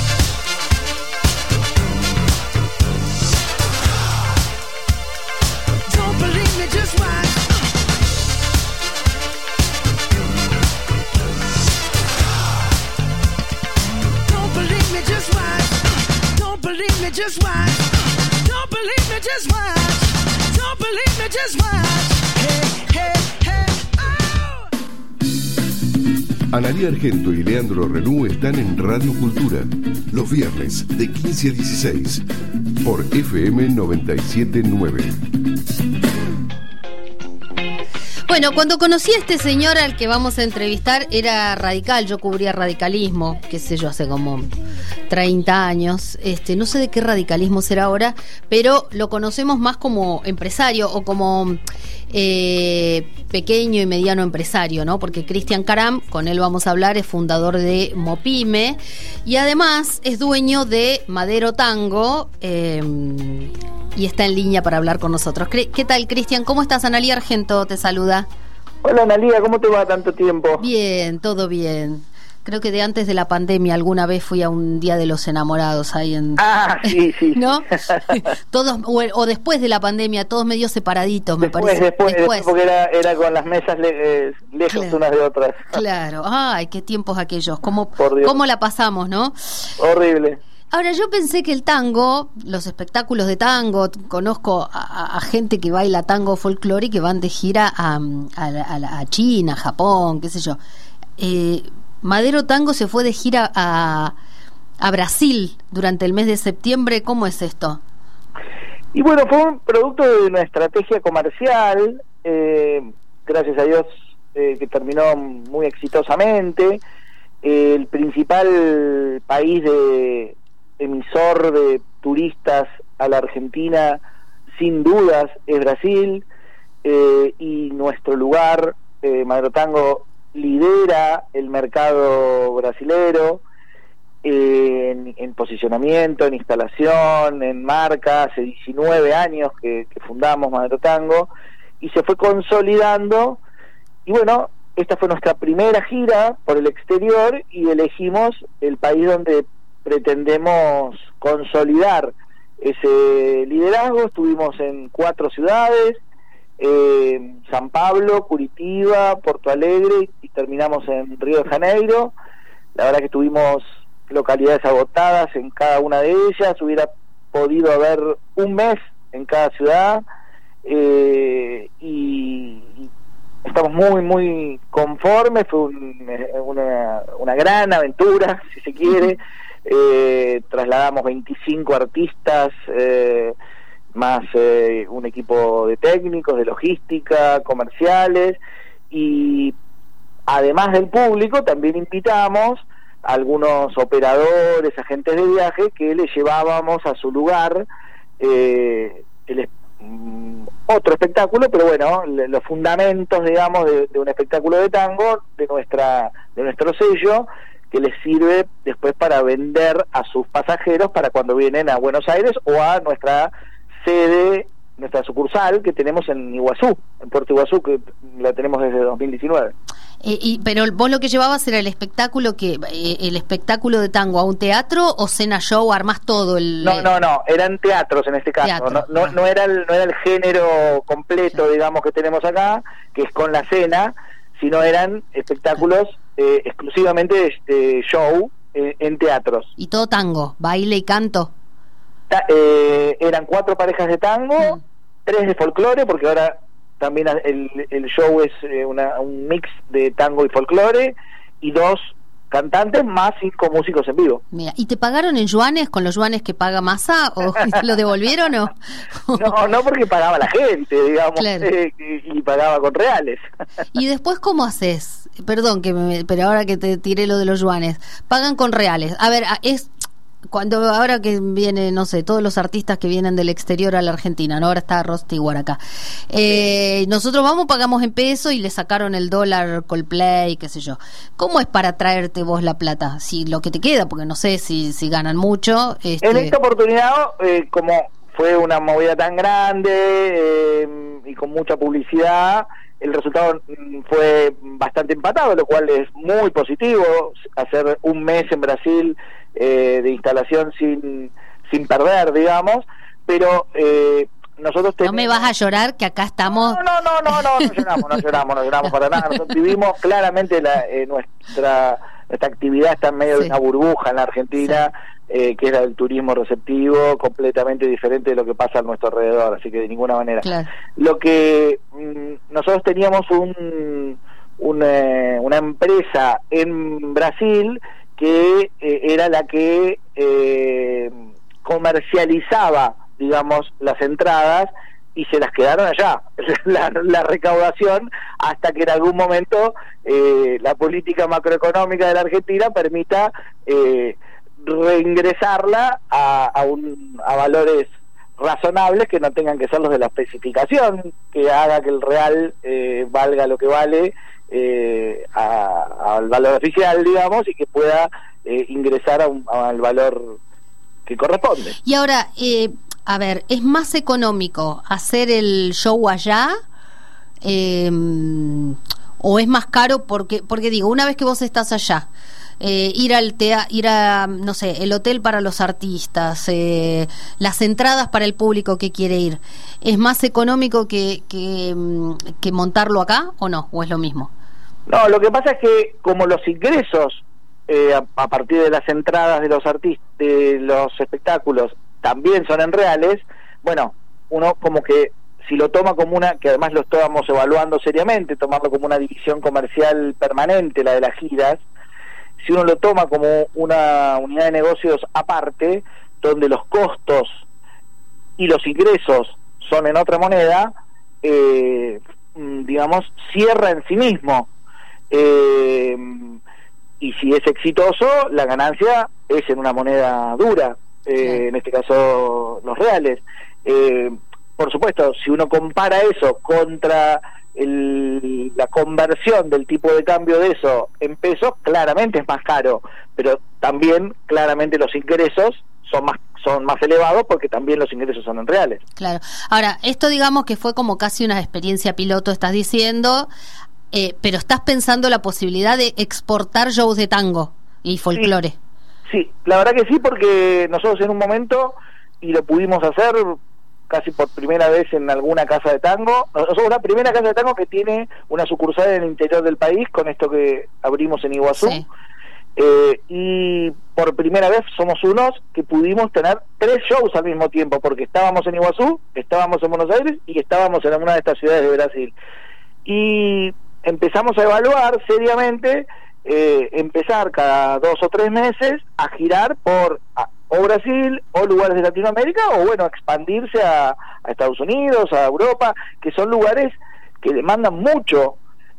Don't believe me, just watch. Don't believe me, just watch. Don't believe me, just watch. Don't believe me, just watch. Don't believe me, just watch. Hey, hey, hey, oh! Analía Argento y Leandro Renú están en Radio Cultura, los viernes de 15 a 16, por FM 97.9. Bueno, cuando conocí a este señor al que vamos a entrevistar, era radical, yo cubría radicalismo, qué sé yo, hace como 30 años, no sé de qué radicalismo será ahora, pero lo conocemos más como empresario o como pequeño y mediano empresario, ¿no? Porque Cristian Caram, con él vamos a hablar, es fundador de Mopime y además es dueño de Madero Tango y está en línea para hablar con nosotros. ¿Qué tal, Cristian? ¿Cómo estás? Analía Argento te saluda. Hola, Analía, ¿cómo te va tanto tiempo? Bien, todo bien. Creo que de antes de la pandemia alguna vez fui a un Día de los Enamorados ahí en... Sí. ¿No? Todos, o después de la pandemia, todos medio separaditos, me parece. Después, porque era con las mesas lejos unas de otras. Claro, ay, qué tiempos aquellos, cómo la pasamos, ¿no? Horrible. Ahora, yo pensé que el tango, los espectáculos de tango, conozco a gente que baila tango folclore y que van de gira a China, Japón, qué sé yo. Madero Tango se fue de gira a Brasil durante el mes de septiembre. ¿Cómo es esto? Y bueno, fue un producto de una estrategia comercial, gracias a Dios, que terminó muy exitosamente. El principal país emisor de turistas a la Argentina, sin dudas, es Brasil, y nuestro lugar, Madero Tango, lidera el mercado brasilero en posicionamiento, en instalación, en marca. Hace 19 años que fundamos Madero Tango y se fue consolidando, y bueno, esta fue nuestra primera gira por el exterior y elegimos el país donde pretendemos consolidar ese liderazgo. Estuvimos en 4 ciudades, San Pablo, Curitiba, Porto Alegre, y terminamos en Río de Janeiro. La verdad que tuvimos localidades agotadas en cada una de ellas. Hubiera podido haber un mes en cada ciudad, y estamos muy muy conformes. Fue una gran aventura, si se quiere. Trasladamos 25 artistas, más un equipo de técnicos, de logística, comerciales, y además del público también invitamos a algunos operadores, agentes de viaje, que le llevábamos a su lugar otro espectáculo, pero bueno, los fundamentos, digamos, de un espectáculo de tango, de nuestro sello, que les sirve después para vender a sus pasajeros para cuando vienen a Buenos Aires o a nuestra sede, nuestra sucursal que tenemos en Iguazú, en Puerto Iguazú, que la tenemos desde 2019. Pero vos lo que llevabas era el espectáculo de tango a un teatro, o cena show, armás todo el... No, eran teatros en este caso. No era el género completo, digamos, que tenemos acá, que es con la cena, sino eran espectáculos exclusivamente show en teatros. Y todo tango, baile y canto. Eran 4 parejas de tango, 3 de folclore, porque ahora también el show es un mix de tango y folclore, y 2 cantantes más 5 músicos en vivo. Mira, ¿y te pagaron en yuanes, con los yuanes que paga Massa, o lo devolvieron o? No, porque pagaba la gente, digamos, claro. Y pagaba con reales. ¿Y después cómo haces? Perdón, pero ahora que te tiré lo de los yuanes, pagan con reales. A ver, ahora que viene, no sé, todos los artistas que vienen del exterior a la Argentina, ¿no? Ahora está Rod Stewart acá. Nosotros pagamos en peso y le sacaron el dólar Coldplay, qué sé yo. ¿Cómo es para traerte vos la plata? Si lo que te queda, porque no sé si ganan mucho. En esta oportunidad, como fue una movida tan grande y con mucha publicidad, el resultado fue bastante empatado, lo cual es muy positivo. Hacer un mes en Brasil de instalación sin perder, digamos, pero nosotros tenemos... No me vas a llorar, que acá estamos... No lloramos para nada. Nosotros vivimos claramente nuestra actividad está en medio de una burbuja en la Argentina, que es la del turismo receptivo, completamente diferente de lo que pasa a nuestro alrededor, así que de ninguna manera. Claro. Lo que nosotros teníamos una empresa en Brasil que era la que comercializaba, digamos, las entradas, y se las quedaron allá, la recaudación, hasta que en algún momento la política macroeconómica de la Argentina permita reingresarla a valores razonables, que no tengan que ser los de la especificación, que haga que el real valga lo que vale al valor oficial, digamos, y que pueda ingresar al valor que corresponde. Y ahora, a ver, ¿es más económico hacer el show allá o es más caro? Porque digo, una vez que vos estás allá, ir a, no sé, el hotel para los artistas, las entradas para el público que quiere ir, ¿es más económico que montarlo acá o no? ¿O es lo mismo? No, lo que pasa es que como los ingresos a partir de las entradas de los artistas, de los espectáculos, también son en reales, bueno, uno como que si lo toma como una, que además lo estábamos evaluando seriamente, tomarlo como una división comercial permanente, la de las giras, si uno lo toma como una unidad de negocios aparte, donde los costos y los ingresos son en otra moneda, digamos, cierra en sí mismo. Y si es exitoso, la ganancia es en una moneda dura, en este caso los reales. Por supuesto, si uno compara eso contra la conversión del tipo de cambio de eso en pesos, claramente es más caro, pero también claramente los ingresos son más elevados porque también los ingresos son en reales. Claro. Ahora, esto digamos que fue como casi una experiencia piloto, estás diciendo, pero estás pensando la posibilidad de exportar shows de tango y folclore. Sí, la verdad que sí, porque nosotros en un momento, y lo pudimos hacer casi por primera vez en alguna casa de tango, nosotros somos la primera casa de tango que tiene una sucursal en el interior del país, con esto que abrimos en Iguazú, y por primera vez somos unos que pudimos tener 3 shows al mismo tiempo, porque estábamos en Iguazú, estábamos en Buenos Aires y estábamos en alguna de estas ciudades de Brasil. Y empezamos a evaluar seriamente empezar cada 2 o 3 meses a girar por o Brasil o lugares de Latinoamérica, o bueno, expandirse a Estados Unidos, a Europa, que son lugares que demandan mucho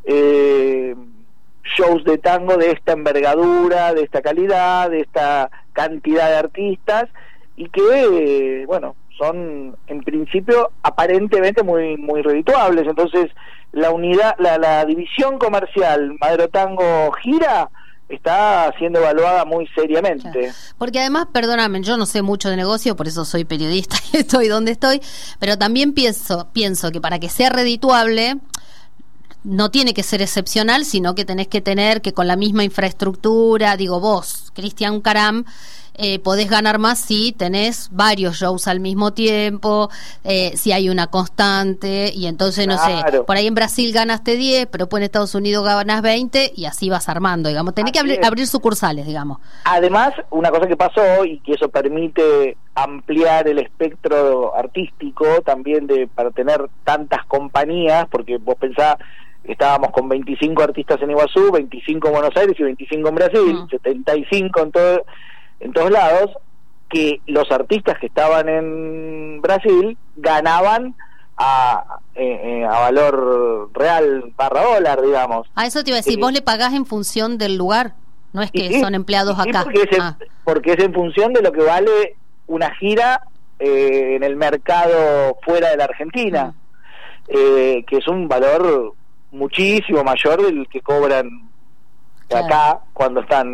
shows de tango de esta envergadura, de esta calidad, de esta cantidad de artistas, y que bueno, son en principio aparentemente muy redituables. Entonces la unidad, la división comercial Madero Tango Gira está siendo evaluada muy seriamente. Claro. Porque además, perdóname, yo no sé mucho de negocio, por eso soy periodista y estoy donde estoy, pero también pienso que para que sea redituable no tiene que ser excepcional, sino que tenés que tener que con la misma infraestructura, digo vos, Cristian Caram, podés ganar más si tenés varios shows al mismo tiempo, si hay una constante, y entonces no sé, por ahí en Brasil ganaste 10, pero después en Estados Unidos ganas 20 y así vas armando, digamos, tenés que abrir sucursales, digamos. Además, una cosa que pasó y que eso permite ampliar el espectro artístico también para tener tantas compañías, porque vos pensás, estábamos con 25 artistas en Iguazú, 25 en Buenos Aires y 25 en Brasil, 75 en todos lados, que los artistas que estaban en Brasil ganaban a valor real /dólar, digamos. Eso te iba a decir, vos le pagás en función del lugar, no es que son empleados acá. Porque es en función de lo que vale una gira en el mercado fuera de la Argentina, que es un valor muchísimo mayor del que cobran acá cuando están...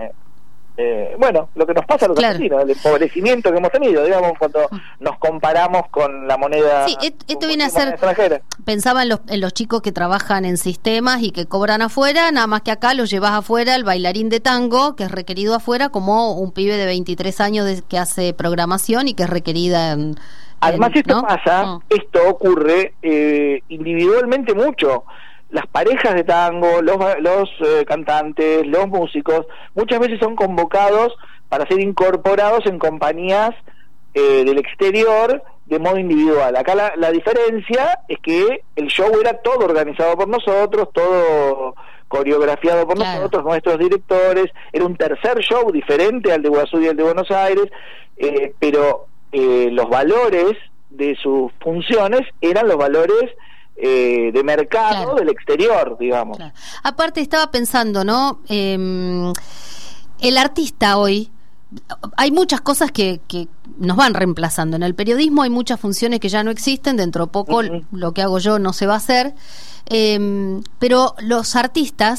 bueno, lo que nos pasa a los argentinos, el empobrecimiento que hemos tenido, digamos, cuando nos comparamos con la moneda. Sí, esto viene a ser extranjera. Pensaba en los chicos que trabajan en sistemas y que cobran afuera, nada más que acá los llevas afuera, el bailarín de tango, que es requerido afuera, como un pibe de 23 años que hace programación y que es requerida además esto pasa, esto ocurre individualmente mucho. Las parejas de tango, los cantantes, los músicos, muchas veces son convocados para ser incorporados en compañías del exterior de modo individual. Acá la diferencia es que el show era todo organizado por nosotros, todo coreografiado por nosotros, nuestros directores, era un tercer show diferente al de Iguazú y al de Buenos Aires, pero los valores de sus funciones eran los valores de mercado del exterior, digamos. Aparte estaba pensando, ¿no? El artista hoy, hay muchas cosas que nos van reemplazando. En el periodismo hay muchas funciones que ya no existen, dentro de poco lo que hago yo no se va a hacer, pero los artistas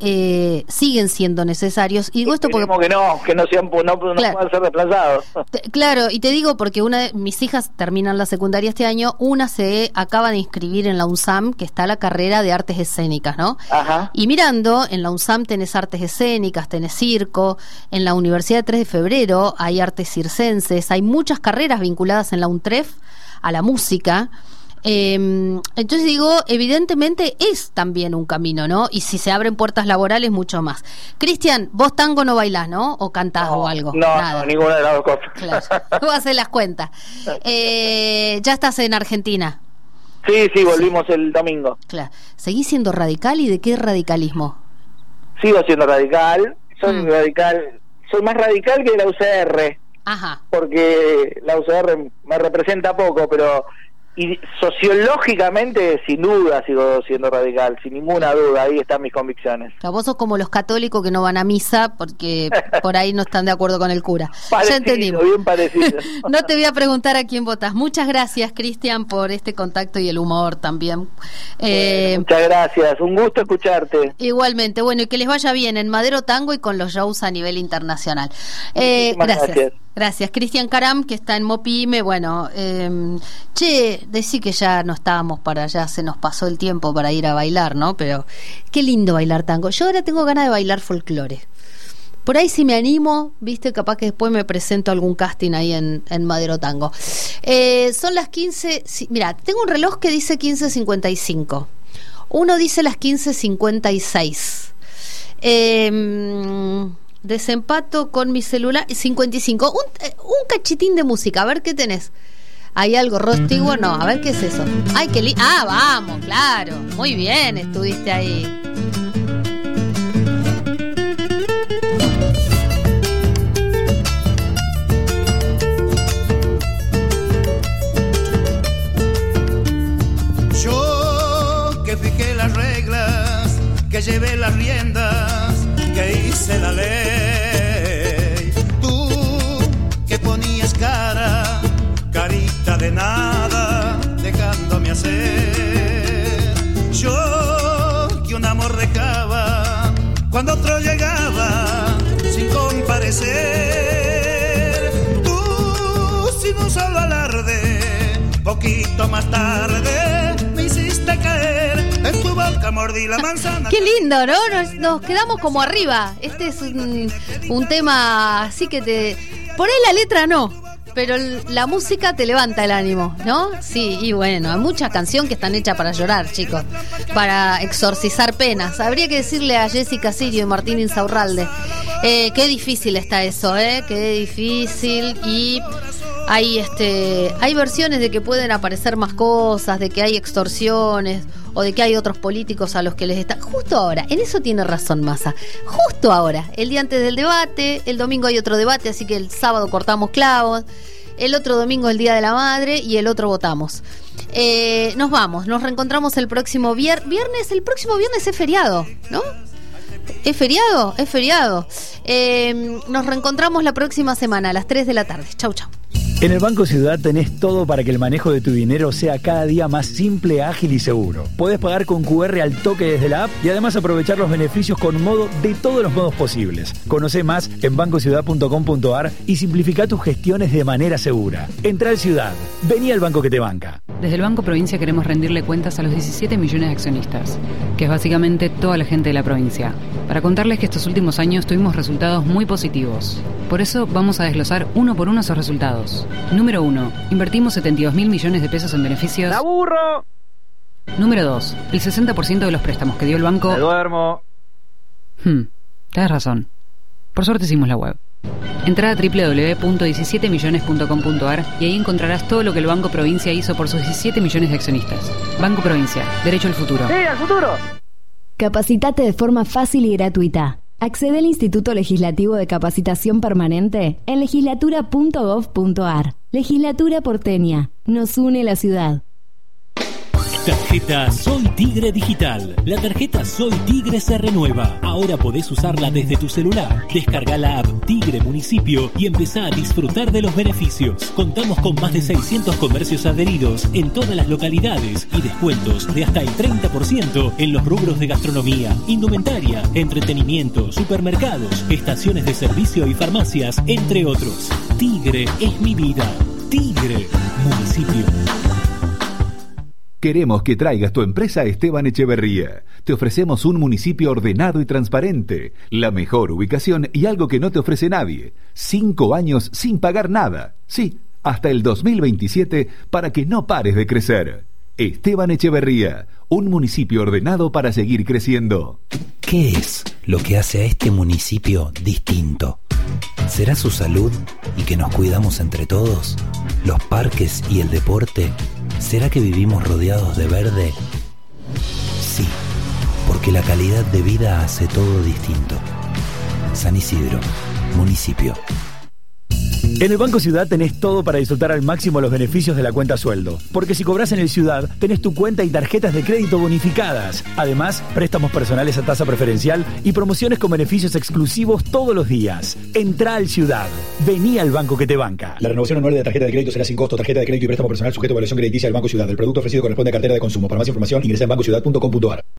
siguen siendo necesarios. Y digo esto porque que no puedan ser reemplazados. Claro, y te digo porque una de mis hijas terminan la secundaria este año, una se acaba de inscribir en la UNSAM, que está la carrera de artes escénicas, ¿no? Ajá. Y mirando, en la UNSAM tenés artes escénicas, tenés circo, en la Universidad de 3 de Febrero hay artes circenses, hay muchas carreras vinculadas en la UNTREF a la música. Entonces digo, evidentemente es también un camino, ¿no? Y si se abren puertas laborales, mucho más. Cristian, vos tango no bailás, ¿no? ¿O cantás o algo? No, ninguna de las dos cosas. Claro, vos hacés las cuentas. Ya estás en Argentina. Sí, volvimos el domingo. Claro. ¿Seguís siendo radical y de qué radicalismo? Sigo siendo radical, soy más radical que la UCR. Ajá. Porque la UCR me representa poco, pero y sociológicamente sin duda sigo siendo radical, sin ninguna duda, ahí están mis convicciones. O sea, vos sos como los católicos que no van a misa porque por ahí no están de acuerdo con el cura. Parecido, ya entendimos. Bien parecido. No te voy a preguntar a quién votás. Muchas gracias, Cristian, por este contacto y el humor también. Muchas gracias, un gusto escucharte. Igualmente, bueno, y que les vaya bien en Madero Tango y con los shows a nivel internacional. Gracias, Cristian Caram, que está en Mopime. Bueno, decí que ya no estábamos para allá, se nos pasó el tiempo para ir a bailar, ¿no? Pero qué lindo bailar tango. Yo ahora tengo ganas de bailar folclore. Por ahí si me animo, viste, capaz que después me presento a algún casting ahí en Madero Tango. Son las 15, mira, tengo un reloj que dice 15:55. Uno dice las 15:56. Desempato con mi celular 55. Un cachitín de música, a ver qué tenés. ¿Hay algo rostigo? No, a ver qué es eso. Ay, qué vamos, claro. Muy bien, estuviste ahí. Yo que fijé las reglas, que llevé las riendas, que hice la ley. Tú que ponías carita de nada, dejándome hacer. Yo que un amor recaba cuando otro llegaba sin comparecer. Tú sin un solo alarde, poquito más tarde me hiciste caer. En tu boca mordí la manzana. Qué lindo, ¿no? Nos quedamos como arriba. Este es un tema así que te... Por ahí la letra no, pero la música te levanta el ánimo, ¿no? Sí, y bueno, hay muchas canciones que están hechas para llorar, chicos, para exorcizar penas. Habría que decirle a Jessica Sirio y Martín Insaurralde, qué difícil está eso, qué difícil. Y hay versiones de que pueden aparecer más cosas, de que hay extorsiones o de que hay otros políticos a los que les está... Justo ahora, en eso tiene razón Massa, justo ahora, el día antes del debate, el domingo hay otro debate, así que el sábado cortamos clavos, el otro domingo es el Día de la Madre y el otro votamos. Nos vamos, nos reencontramos el próximo viernes. El próximo viernes es feriado, ¿no? ¿Es feriado? Es feriado. Nos reencontramos la próxima semana a las 3 de la tarde. Chau, chau. En el Banco Ciudad tenés todo para que el manejo de tu dinero sea cada día más simple, ágil y seguro. Podés pagar con QR al toque desde la app y además aprovechar los beneficios con modo de todos los modos posibles. Conocé más en bancociudad.com.ar y simplifica tus gestiones de manera segura. Entra al Ciudad. Vení al banco que te banca. Desde el Banco Provincia queremos rendirle cuentas a los 17 millones de accionistas, que es básicamente toda la gente de la provincia, para contarles que estos últimos años tuvimos resultados muy positivos. Por eso vamos a desglosar uno por uno esos resultados. Número 1. Invertimos 72.000 millones de pesos en beneficios. ¡La burro! Número 2. El 60% de los préstamos que dio el banco... ¡Me duermo! Tienes razón. Por suerte hicimos la web. Entrá a www.17millones.com.ar y ahí encontrarás todo lo que el Banco Provincia hizo por sus 17 millones de accionistas. Banco Provincia. Derecho al futuro. ¡Sí, al futuro! Capacitate de forma fácil y gratuita. Accede al Instituto Legislativo de Capacitación Permanente en legislatura.gov.ar. Legislatura porteña. Nos une la ciudad. Tarjeta Soy Tigre Digital. La tarjeta Soy Tigre se renueva. Ahora podés usarla desde tu celular. Descarga la app Tigre Municipio y empezá a disfrutar de los beneficios. Contamos con más de 600 comercios adheridos en todas las localidades y descuentos de hasta el 30% en los rubros de gastronomía, indumentaria, entretenimiento, supermercados, estaciones de servicio y farmacias, entre otros. Tigre es mi vida. Tigre Municipio. Queremos que traigas tu empresa a Esteban Echeverría. Te ofrecemos un municipio ordenado y transparente, la mejor ubicación y algo que no te ofrece nadie. 5 años sin pagar nada. Sí, hasta el 2027 para que no pares de crecer. Esteban Echeverría, un municipio ordenado para seguir creciendo. ¿Qué es lo que hace a este municipio distinto? ¿Será su salud y que nos cuidamos entre todos? ¿Los parques y el deporte? ¿Será que vivimos rodeados de verde? Sí, porque la calidad de vida hace todo distinto. San Isidro, municipio. En el Banco Ciudad tenés todo para disfrutar al máximo los beneficios de la cuenta sueldo. Porque si cobras en el Ciudad, tenés tu cuenta y tarjetas de crédito bonificadas. Además, préstamos personales a tasa preferencial y promociones con beneficios exclusivos todos los días. Entrá al Ciudad. Vení al banco que te banca. La renovación anual de la tarjeta de crédito será sin costo. Tarjeta de crédito y préstamo personal sujeto a evaluación crediticia del Banco Ciudad. El producto ofrecido corresponde a cartera de consumo. Para más información, ingresa en bancociudad.com.ar.